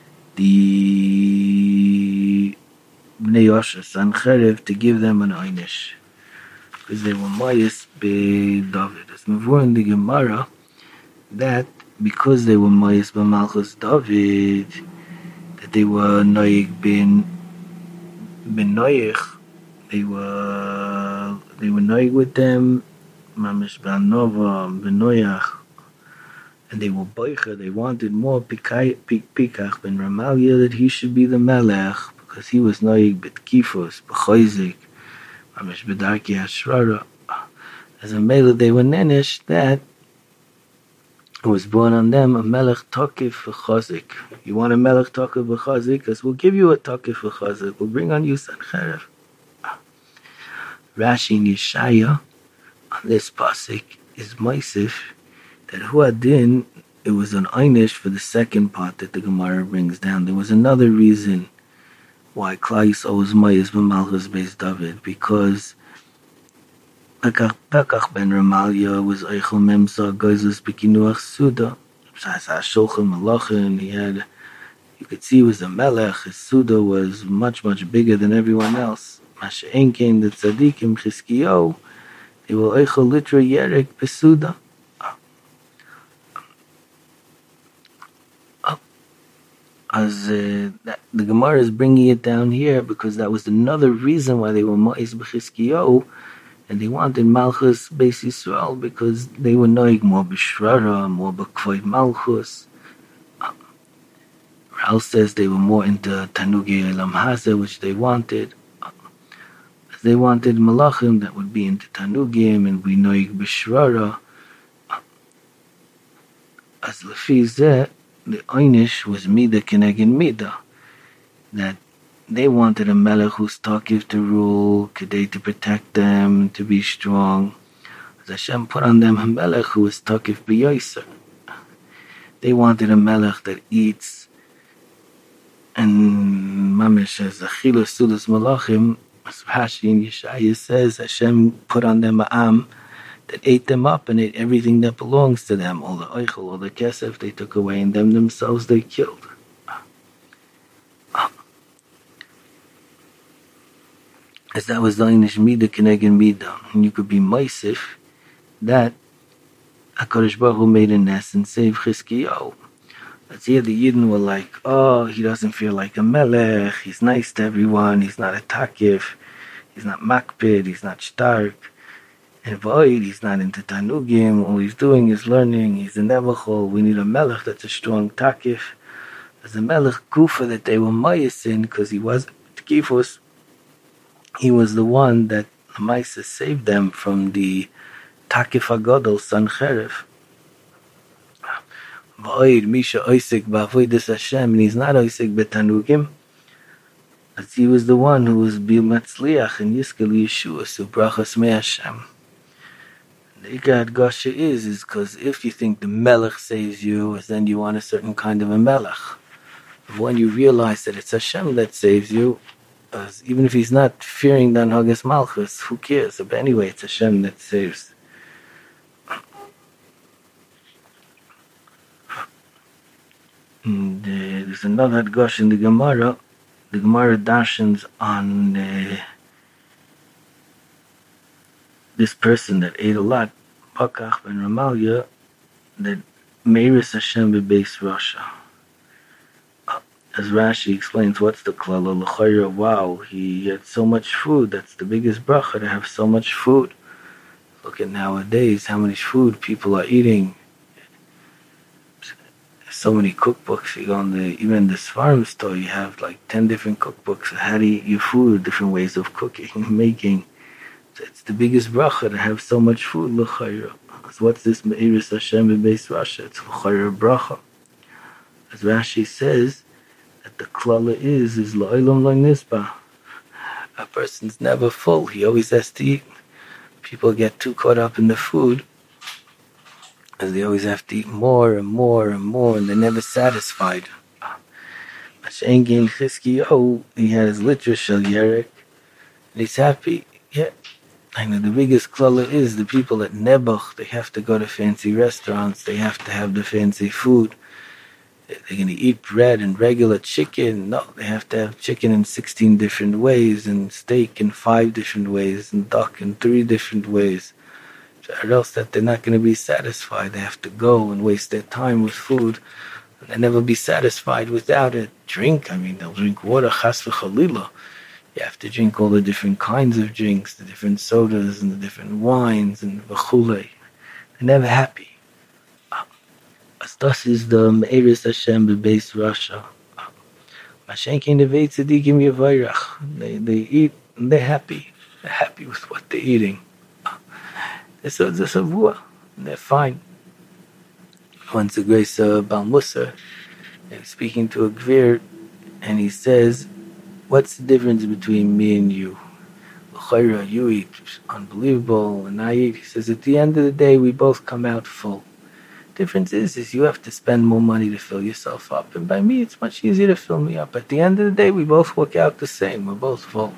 the Bnei Yosher Sancherev to give them an einish, because they were Mayis be David. As Mavur in the Gemara, that because they were Mayis be Malchus David, that they were Noyig bin Noyich, they were Noyig with them, Mamish ben Nova, ben Noyach, and they were Boicha. They wanted more Pikach ben Ramalia, that he should be the Melech, because he was Noyig bet Kifos, b'choizik, Amish Bedarki Ashrara. As a male, they were nenish that it was born on them a melech tokif v'chazik. You want a melech tokif v'chazik? Because we'll give you a tokif v'chazik. We'll bring on you Sancherev. Rashi and Yeshaya on this pasuk is Moisif that Huadin, it was an einish for the second part that the Gemara brings down. There was another reason why Klal Yisrael was Mois b'Malchus Beis David, because Pekach ben Ramalia was Eichel Memsa Goizos B'Kinuach Suda. Shulchan Malachin, he had, you could see he was a melech. His Suda was much, much bigger than everyone else. Masha'en came the tzaddikim Chizkiyahu, they were Eichel Litra Yerek Besuda. As the Gemara is bringing it down here because that was another reason why they were Ma'is B'Chizkiyahu, and they wanted Malchus Beis Yisrael because they were noig more B'Shrara, more B'Kvoid Malchus. Ral says they were more into Tanugi Elam Hazeh, which they wanted. As they wanted Malachim that would be into Tanugim and be noig B'Shrara. As Lefi Zeh, the Einish was Mida Kenegin Mida, that they wanted a Melech who's Takiv to rule, Kedei to protect them, to be strong. As Hashem put on them a Melech who was Takiv B'Yoser. They wanted a Melech that eats, and Mamish as Achilus Sudas Malachim, as Rashi and Yeshaya says, Hashem put on them a Am that ate them up and ate everything that belongs to them, all the oichel, all the kesef they took away, and them themselves they killed. As that was the Einish Mida Kenegin Mida, and you could be Moisif, that HaKadosh Baruch Hu made a nest and saved Chizkiyahu. That's here the Yidden were like, oh, he doesn't feel like a melech, he's nice to everyone, he's not a takif, he's not makpid, he's not stark. And Void, he's not into Tanugim, all he's doing is learning, he's a Nebuchol. We need a Melech that's a strong Takif. As a Melech Kufa that they were Mayas in, because he was Tkifus, he was the one that Maisa saved them from the Takif Agadol, Sancherev. Void, Misha Oisik, Ba'avoidus Hashem, and he's not Oisik Betanugim. As he was the one who was Bimatzliach and Yiskel Yeshua, so Brachas Me Hashem. The Ikad Gosha is because if you think the Melech saves you, then you want a certain kind of a Melech. But when you realize that it's Hashem that saves you, even if he's not fearing the Hagas Malchus, who cares? But anyway, it's Hashem that saves. And, there's another Gosh in the Gemara. The Gemara darshans on this person that ate a lot, Pakach ben Ramalia, that Meiris Hashem bebeis Rasha. As Rashi explains, what's the klala? L'chayra, wow, he had so much food. That's the biggest bracha, to have so much food. Look at nowadays, how much food people are eating. So many cookbooks. You go in even this farm store, you have like 10 different cookbooks of how to eat your food, different ways of cooking, making. It's the biggest bracha to have so much food, l'chayra. So what's this Me'iris Hashem bebeis Rasha? It's l'chayra bracha. As Rashi says, that the klala is la'olam lo nisba. A person's never full, he always has to eat. People get too caught up in the food, as they always have to eat more and more and more, and they're never satisfied. Mashen Gein Chizkiyahu, he had his litra shel Yerek, and he's happy. Yeah. I know the biggest klala is the people at Nebuch, they have to go to fancy restaurants, they have to have the fancy food. They're going to eat bread and regular chicken. No, they have to have chicken in 16 different ways, and steak in 5 different ways, and duck in 3 different ways. Or else that they're not going to be satisfied. They have to go and waste their time with food, and they'll never be satisfied without it. Drink, I mean, they'll drink water, chas v'chalila. You have to drink all the different kinds of drinks, the different sodas and the different wines and v'chulei. They're never happy. As das is the Me'iris Hashem bebeis Rasha. Mashenkin nevei tzadikim yevayrach. They eat and they're happy. They're happy with what they're eating. It's a savua, and they're fine. Once a grace Bal Musa, speaking to a Gvir, and he says, what's the difference between me and you? You eat unbelievable, and I eat. He says, at the end of the day, we both come out full. Difference is you have to spend more money to fill yourself up, and by me, it's much easier to fill me up. At the end of the day, we both work out the same. We're both full.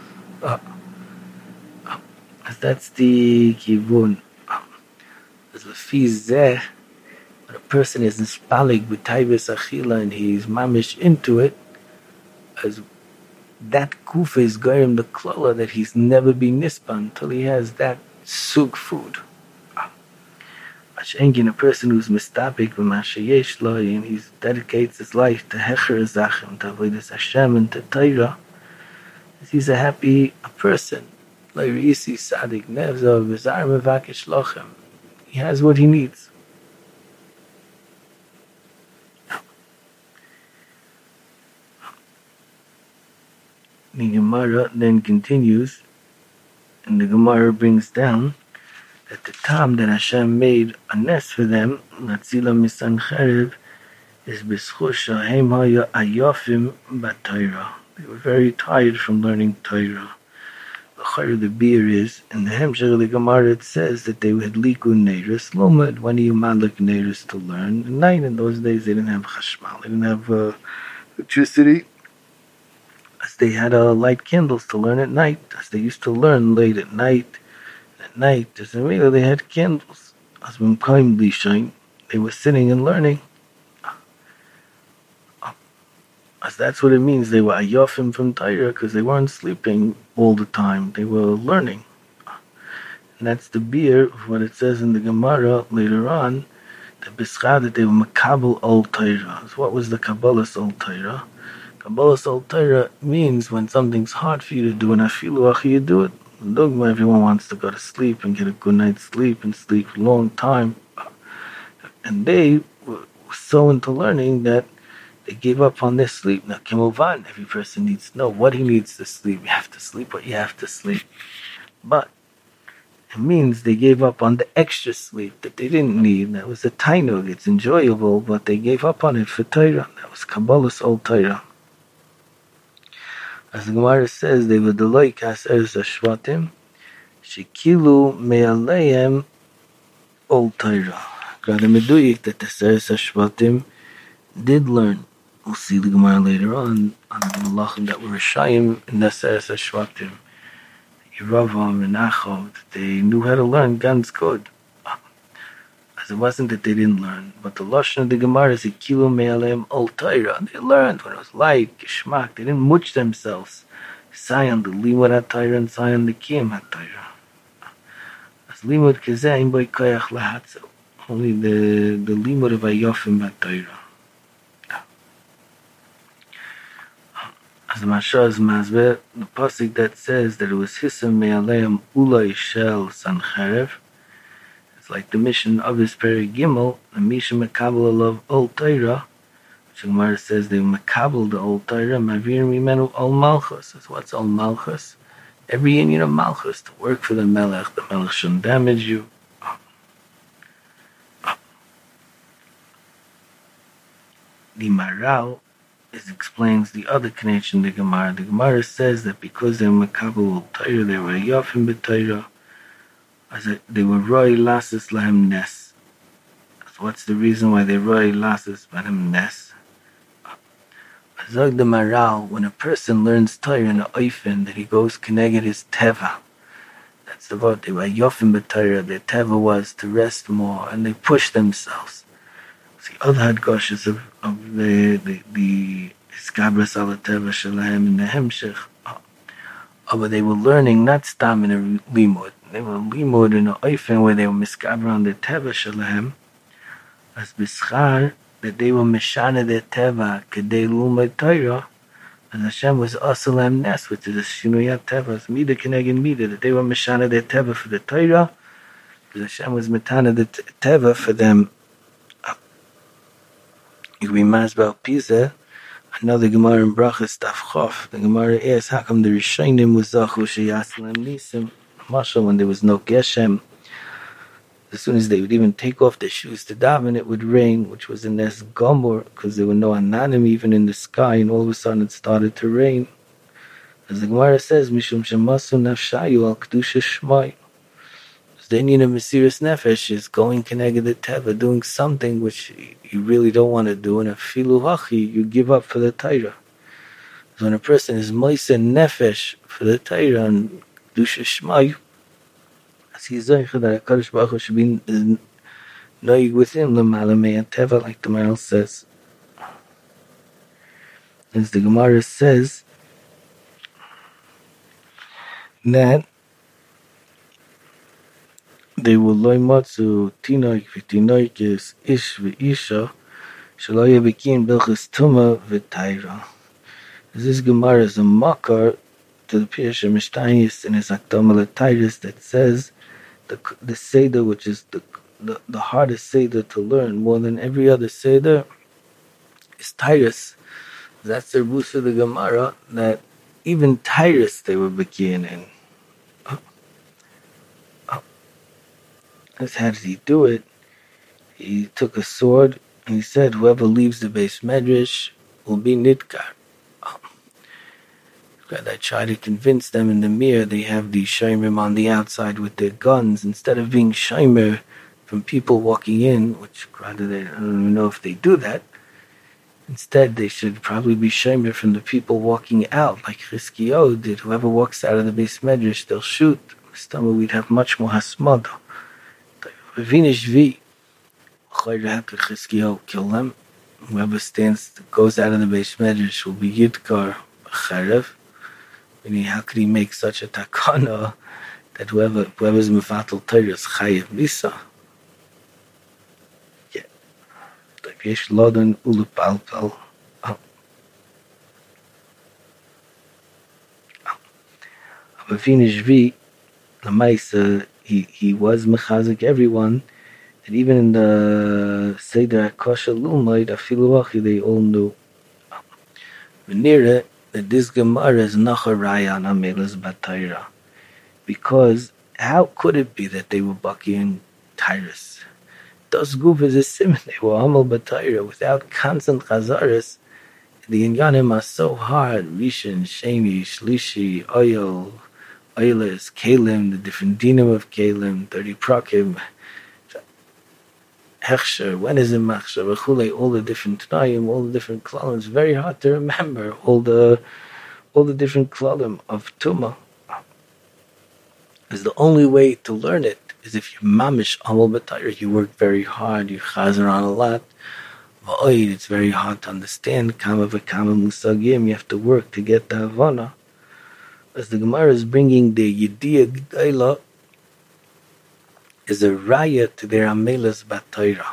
That's the kivun. As lefi zeh, when a person is inspalig with taivas achila and he's mamish into it, as that kufa is goyim the klola that he's never been nispan until he has that sug food. Ashengin, a person who's mistapik with mashayesh lo, and he dedicates his life to hecher zachem, to avodas Hashem and to Torah, he's a happy person. He has what he needs. The Gemara then continues, and the Gemara brings down that the time that Hashem made a nest for them, Natzila Misancherev, is B'schus Shahem Haya Ayofim B'Torah. They were very tired from learning Torah. The beer is, in the Hemshech of the Gemara, it says that they had liku neiris lomad. When you malik neiris to learn at night? In those days, they didn't have chashmal, they didn't have electricity, as they had light candles to learn at night, as they used to learn late at night. At night, as in really, they had candles. As when kindly shine, they were sitting and learning. As that's what it means. They were ayofim from Torah because they weren't sleeping all the time. They were learning. And that's the beer of what it says in the Gemara later on, that they were makabel ol Torah. So what was the Kabbalah's ol Torah? Kabbalah's ol Torah means when something's hard for you to do, and afilu achi you do it. Dogma, everyone wants to go to sleep and get a good night's sleep and sleep a long time. And they were so into learning that they gave up on their sleep. Now, Kimuvan, every person needs to know what he needs to sleep. You have to sleep what you have to sleep. But it means they gave up on the extra sleep that they didn't need. That was a tainug. It's enjoyable, but they gave up on it for Torah. That was Kabbalah's ol Torah. As the Gemara says, they were the loik haseres hashvatim, shekilu me'aleim ol Torah. Got a meduyik that the haseres hashvatim did learn. We'll see the Gemara later on the Malachim that were Rishayim in the Haseres Hashvatim, Yeravam and Achov, that they knew how to learn ganz good. As it wasn't that they didn't learn, but the Lashon of the Gemara is Kilu Me'alem Ol Torah. They learned when it was light, Geshmak. They didn't much themselves. Sayan the Limud HaTorah and Sayan the Kiyam HaTorah. As Limud Kazeh Im Boi Koyach Lahatzo. Only the Limud of Ayofim HaTorah. As the Mashaz Mazbeh, the pasuk that says that it was Hisam Me'aleim Ulai Shel Sancherev, it's like the mission of this Peri Gimel, the Misha Mekabel Alav Ol Torah, which the Gemara says they Mekabel the Ol Torah, Mavir Mimenu Ol Malchus. That's what's Ol Malchus. Every union of Malchus, to work for the Melech shouldn't damage you. The Maral explains the other connection to the Gemara. The Gemara says that because they were Makabel Torah, they were Yofim B'Torah, they were Roi Lasis Lahem Nes. So what's the reason why they Roi Lasis Lahem Nes? Azog the Maral, when a person learns Torah in a Oifen, that he goes connected his Teva. That's the word. They were Yofim B'Torah. Their Teva was to rest more, and they pushed themselves. The other hadgoshes of the Iskabras ala Teva Shalem in the Hemshech, but they were learning not stam in a limud. They were limud in a oifen where they were miskabra on the Teva Shalem, as bischar that they were mishana their Teva kedei lumad Torah, and Hashem was asalem nes, which is a shinuyat Teva, it's mida kenegin mida, that they were mishana their Teva for the Torah, because Hashem was mitana the Teva for them. We masbel pizeh, Another Gemara in Brachas Daf Chof. The Gemara asks, how come the Rishonim was Zachu Sheyaslem Nisim? Mashal, when there was no Geshem, as soon as they would even take off their shoes to daven, it would rain, which was a Nes Gomor, because there were no Ananim even in the sky, and all of a sudden it started to rain. As the Gemara says, Mishum Shemasu Nafshayu Al Kedusha Shmai. The Indian of Mesiras Nefesh is going Keneged the Teva, doing something which you really don't want to do, and Afilu Hachi, you give up for the Torah. So when a person is Moise Nefesh for the Torah and Kedusha Shmai, as he is Zeicha that HaKadosh Baruch Hu should be noig with him, L'mala Mei Teva, like the Maral says. As the Gemara says, that they will loy matzu tinoik v'tinoik is ish v'isha shelo yebekin bilchus tuma v'tayra. This Gemara is a makar to the Pirush Mishtayis in his Akdama L'Tayris that says the Seder, which is the hardest Seder to learn more than every other Seder, is Tyrus. That's the roots of the Gemara, that even Tyrus they were beginning in. How did he do it? He took a sword and he said, whoever leaves the base medrash will be Nidkar. I try to convince them in the mirror. They have the shomer on the outside with their guns. Instead of being shomer from people walking in, which rather I don't even know if they do that. Instead, they should probably be shomer from the people walking out, like Chizkiyahu did. Whoever walks out of the base medrash, they'll shoot. We'd have much more hasmada. Kill them. Whoever goes out of the base medrash will be Yidkar Charev. Meaning, how could he make such a takana that whoever's mefatel Torah is chayiv misa? Yeah. Like yesh lodan ulupalpal. But Vinishvi, the Maisa, he was mechazik everyone, and even in the Seder HaKosher Lumayd, Afilu Achi, they all knew. V'nira, that this Gemara is Nacharaya on Amelas Batayra. Because how could it be that they were Baki and Tyrus? Das Guf is a simon, they were Amal Batayra. Without constant Chazaris, the Inyanim are so hard. Rishon, Sheni, Shlishi, Oyel, Oilis, Kalim, the different dinim of Kalim, 30 Prakim, Hechsher, when is it Machsher, V'chulei, all the different Tnayim, all the different Klalim. It's very hard to remember all the different Klalim of Tumah. Is the only way to learn it is if you mamish amal b'tayr, you work very hard, you chazer on a lot. V'oid, it's very hard to understand. Kama v'kama musagim, you have to work to get the havana. As the Gemara is bringing the Yediyah G'dayla, is a raya to their amelas b'tayra.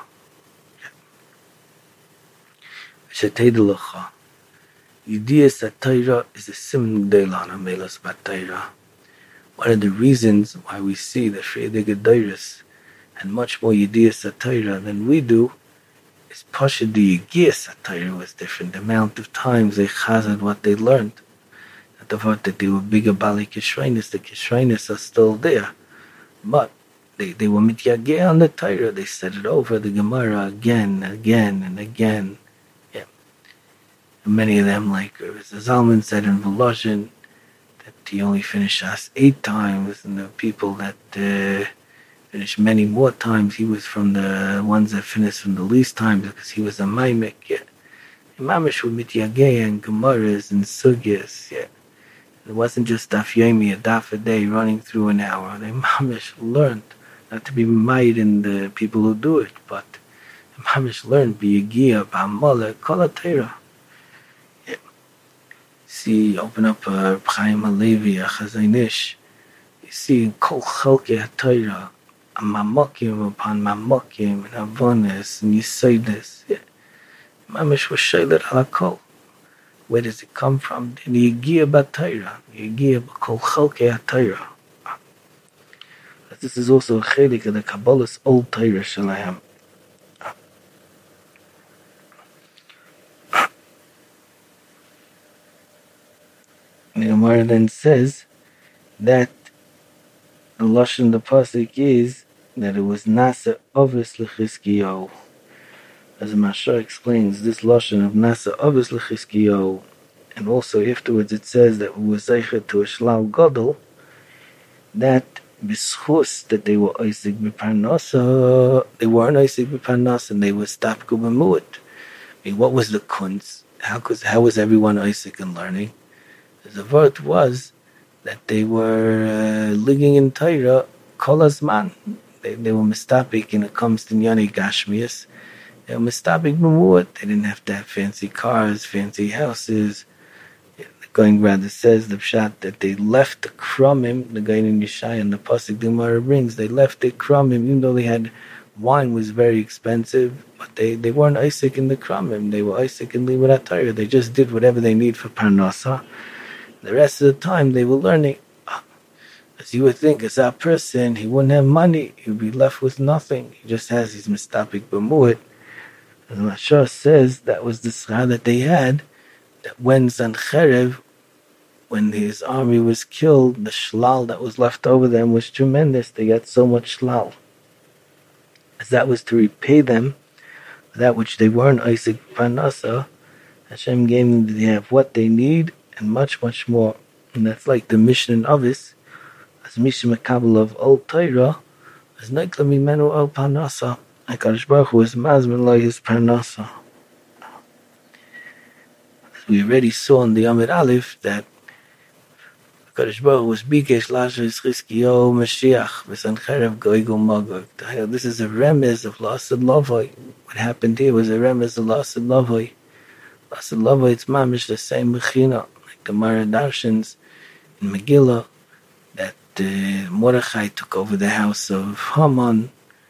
Sheteidulocha. Yediyah Satayra is a sim G'dayla on amelas b'tayra. One of the reasons why we see the Frede Gedairis and much more Yediyah Satayra than we do is Pasha the Yegiyah Satayra was different. The amount of times they chazed what they learned. Not the fact that they were bigger Bali Kishreinis, the Kishreinis are still there. But they were mityageh on the Torah. They said it over the Gemara again, and again. Yeah. And many of them, like Zalman said in Volozhin, that he only finished Shas 8 times, and the people that finished many more times, he was from the ones that finished from the least times because he was a Maimek. Yeah. Mamish with mityageh and Gemaras and Sugyas. Yeah. It wasn't just Daf Yomi, a Daf a day running through an hour. They mamish learned. Not to be made in the people who do it, but Mamish learned B'Yegiya, B'Amala, Kol HaTeirah. Yeah. See, open up Chaim HaLevi, a Chazanish. You see in Kol Chalkei HaTeirah, a Mamokim upon Mamokim, and Avonis, and Yisaides. Yeah. Mamish was Shailet Ala Kol. Where does it come from? The Yegiya B'Teirah, Yegiya B'Kol Chalkei HaTeirah. This is also a chelik of the Kabbalah's old Torah The Gemara then says that the lashon the pasuk is that it was Nasa Ovis L'Chizkiyahu. As the Mashar explains, this lashon of Nasa Ovis L'Chizkiyahu, and also afterwards it says that we were zeicher to a shlal gadol, that b'schus that they were oisig b'parnasa, they weren't oisig b'parnasa, and they were stapku b'mu'at. I mean, what was the kunz? How was everyone oisig in learning? The word was that they were living in Torah kol hazman. They were mistapik when it comes to Yoni Gashmias. They were mistapik b'mu'at. They didn't have to have fancy cars, fancy houses. The Going rather says the pshat that they left the krumim, the guy in Yeshaya and the pasuk the Gemara brings, they left the krumim, even though they had wine was very expensive, but they weren't Isaac in the krumim. They were Isaac in Limud Torah. They just did whatever they need for parnasa. The rest of the time they were learning. As you would think, as that person, he wouldn't have money. He would be left with nothing. He just has his mistapik b'mu'at. And the Mashar says that was the schar that they had, that when Sancherev, when his army was killed, the shlal that was left over them was tremendous. They got so much shlal. As that was to repay them, that which they weren't Isaac Parnasa, Hashem gave them to have what they need and much, much more. And that's like the mission in Avis, as Misha Makabal of Old Torah, as Nekla Mimenu Al Parnasa, like HaKadosh Baruch Hu is Mazman like his Parnasa. As we already saw in the Amid Aleph, that HaKadosh Baruch Hu was Bikesh Lasher Chizkiyahu Mashiach V'Sancherev Goigul Magog. This is a remez of Lasad Lavoi. What happened here was a remez of Lasad Lavoi. Lasad Lavoi, it's mamish the same mechina. Like the Gemara Darshans in Megillah, that Mordechai took over the house of Haman,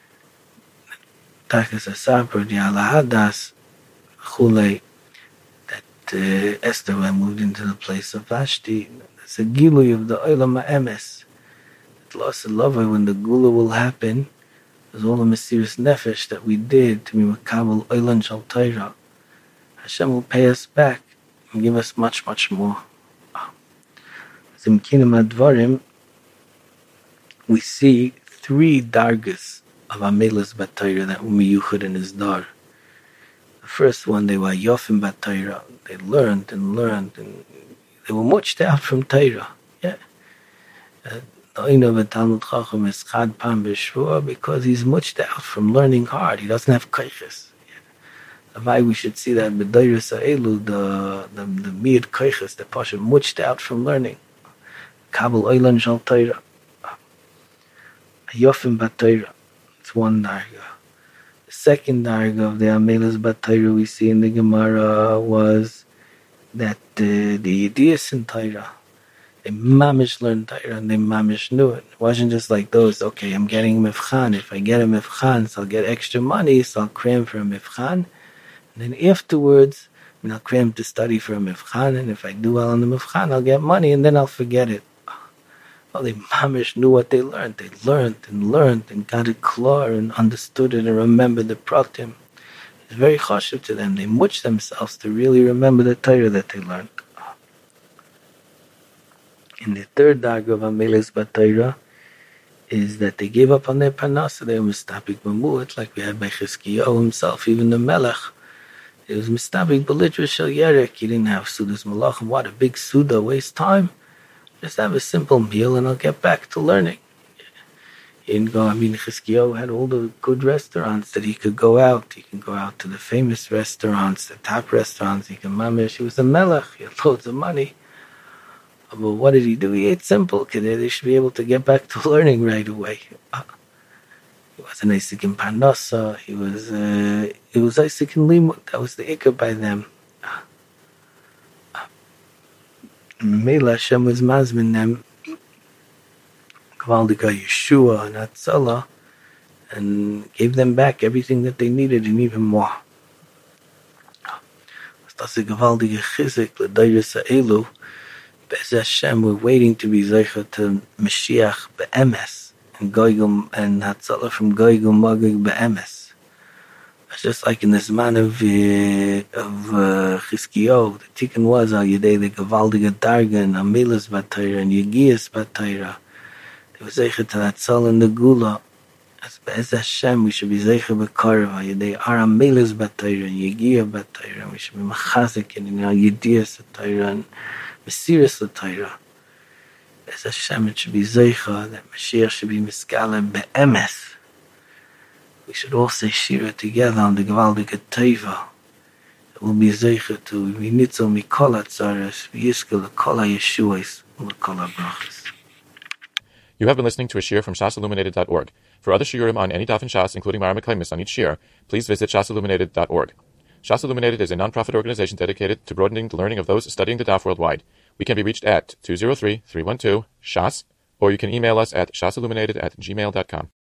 Takas Asapar, the Alahadas, Chulei, that Esther moved into the place of Vashti. It's a gilui of the Olam HaEmes. It lost a lover when the gula will happen. There's all the mysterious nefesh that we did to be makabel Olam Shal Torah. Hashem will pay us back and give us much, much more. Zimkinim Advarim, we see 3 dargas of Amelas Batayra that were miyuchad in his dar. The first one, they were Yofim Batayra. They learned and learned, and they were much out from Torah. Yeah. The Talmud Chacham is Chad Pam B'Shvua because he's much out from learning hard. He doesn't have koiches. Why we should see that B'Dayra Sa'elu, the Miyad koiches, the Pasha much out from learning. Kabul Oilan Shal Torah. Yofim Batayra. It's one darga. The second darga of the Amelas Batayra we see in the Gemara was that the Yediyas in Torah, they mamish learned Torah and they mamish knew it. It wasn't just like those, okay, I'm getting a mifchan. If I get a mifchan, so I'll get extra money, so I'll cram for a mifchan. And then afterwards, I'll cram to study for a mifchan, and if I do well on the mifchan, I'll get money, and then I'll forget it. Well, they mamish knew what they learned. They learned and got it clear and understood it and remembered the pratim. It's very chashuv to them. They much themselves to really remember the Torah that they learned. In the third darga of Amelas Batayra is that they gave up on their parnasa. They were mistapik b'mu'at, like we had by Chizkiyahu himself, even the Melech. It was mistapik b'litra shel yerek. He didn't have sudas malachim. What a big suda, waste time. Just have a simple meal and I'll get back to learning. He didn't go, Chizkiyahu had all the good restaurants that he could go out. He can go out to the famous restaurants, the top restaurants. He can mamish. He was a melech. He had loads of money. But what did he do? He ate simple. They should be able to get back to learning right away. He wasn't Isaac in Parnasa. He was Isaac in Limud. That was the ikar by them. Mela Hashem was mazmin them, Gvaldiga Yeshua and Atzala, and gave them back everything that they needed and even more. That's a Gvaldiga Chizik, L'Dayra Sa'elu, Bez Hashem, we're waiting to be Zeicha to Mashiach Be'emes, and Goigum and Atzala from Goigum Magog Be'emes. Just like in this man of Chizkiyahu, the tikkun was al yedei the gewaldige dargen, amelas batayra, and yegiyas batayra. They were zeicher to that soul in the gula. As Be'ez Hashem, we should be zeicher b'karva, yedei ar amelas batayra, and yegiyah batayra. We should be machazik in al yediyas batayra, and mesiras batayra. Be'ez Hashem, it should be zeicher, that Mashiach should be miskala be'emes. We should all say Shira together on the Gewaldige Teva. It will be zeicher to v'nitzel mikol hatzares v'yiskel l'kol ha'yeshuos u'l'kol ha'brachos. You have been listening to a shiur from shasilluminated.org. For other shiurim on any daf in Shas, including Mara Meklemis on each shiur, please visit shasilluminated.org. Shas Illuminated is a non-profit organization dedicated to broadening the learning of those studying the daf worldwide. We can be reached at 203-312-SHAS, or you can email us at shasilluminated@gmail.com.